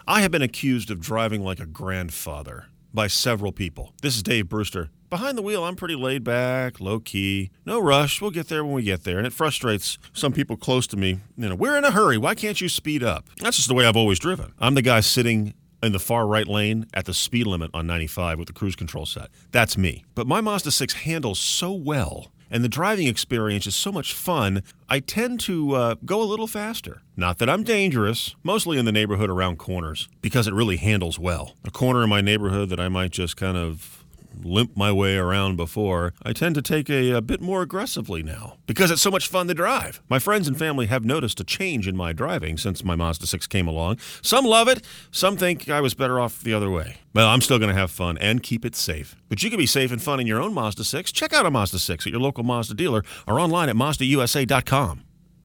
I have been accused of driving like a grandfather by several people. This is Dave Brewster. Behind the wheel, I'm pretty laid back, low-key, no rush. We'll get there when we get there. And it frustrates some people close to me. We're in a hurry. Why can't you speed up? That's just the way I've always driven. I'm the guy sitting in the far right lane at the speed limit on 95 with the cruise control set. That's me. But my Mazda 6 handles so well, and the driving experience is so much fun, I tend to go a little faster. Not that I'm dangerous, mostly in the neighborhood around corners, because it really handles well. A corner in my neighborhood that I might just kind of limp my way around before, I tend to take a bit more aggressively now because it's so much fun to drive. My friends and family have noticed a change in my driving since my Mazda 6 came along. Some love it. Some think I was better off the other way. Well, I'm still going to have fun and keep it safe. But you can be safe and fun in your own Mazda 6. Check out a Mazda 6 at your local Mazda dealer or online at MazdaUSA.com.